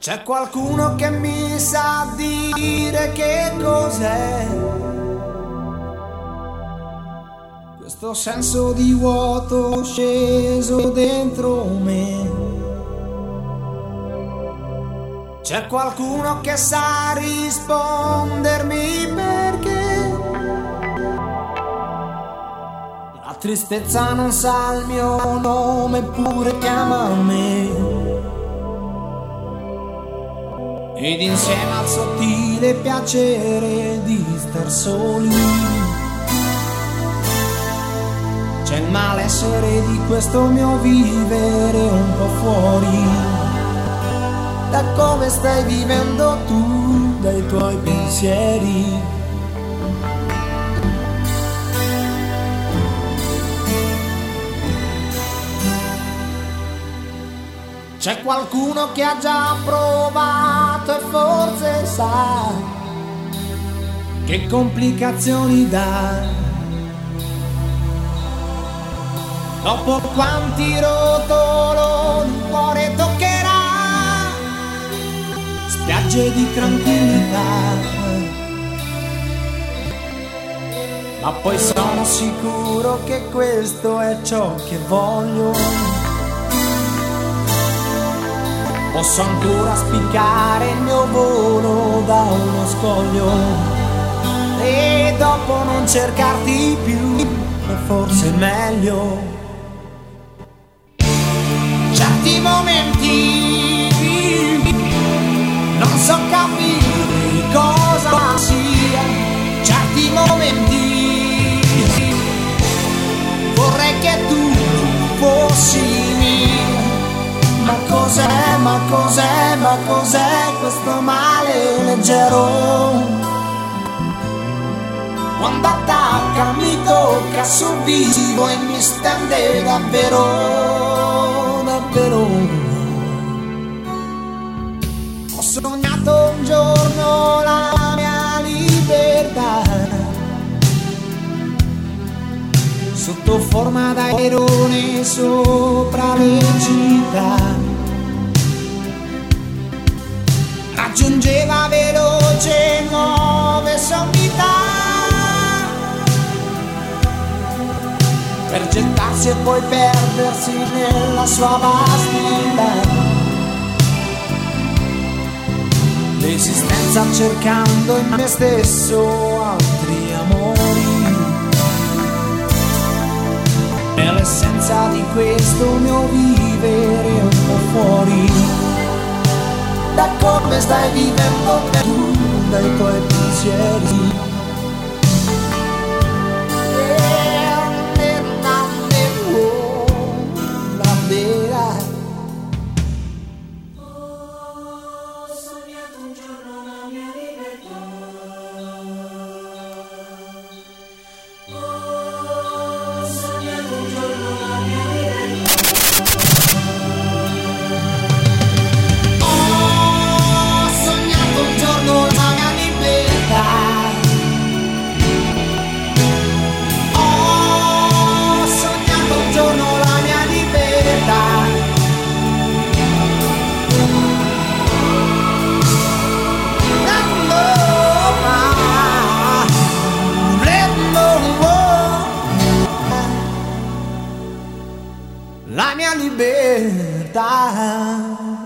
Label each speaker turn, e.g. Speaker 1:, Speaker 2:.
Speaker 1: C'è qualcuno che mi sa dire che cos'è questo senso di vuoto sceso dentro me? C'è qualcuno che sa rispondermi perché la tristezza non sa il mio nome eppure chiama me. Ed insieme al sottile piacere di star soli c'è il malessere di questo mio vivere un po' fuori da come stai vivendo tu, dai tuoi pensieri. C'è qualcuno che ha già provato e forse sa che complicazioni dà. Dopo quanti rotoloni il cuore toccherà, spiagge di tranquillità. Ma poi sono sicuro che questo è ciò che voglio. Posso ancora spiccare il mio volo da uno scoglio e dopo non cercarti più, è forse meglio. Certi momenti non so capire cosa sia, certi momenti vorrei che tu fossi mia. Ma cos'è questo male leggero? Quando attacca mi tocca sul vivo e mi stende davvero, davvero. Ho sognato un giorno la mia libertà sotto forma d'airone sopra le città. Raggiungeva veloce nuove sommità per gettarsi e poi perdersi nella sua vastità. L'esistenza cercando in me stesso altri amori. È l'essenza di questo mio vivere un po' fuori da come stai vivendo tu, dai tuoi pensieri.
Speaker 2: Ho sognato un giorno la mia libertà. Ho sognato un giorno la mia libertà.
Speaker 1: La mia libertà.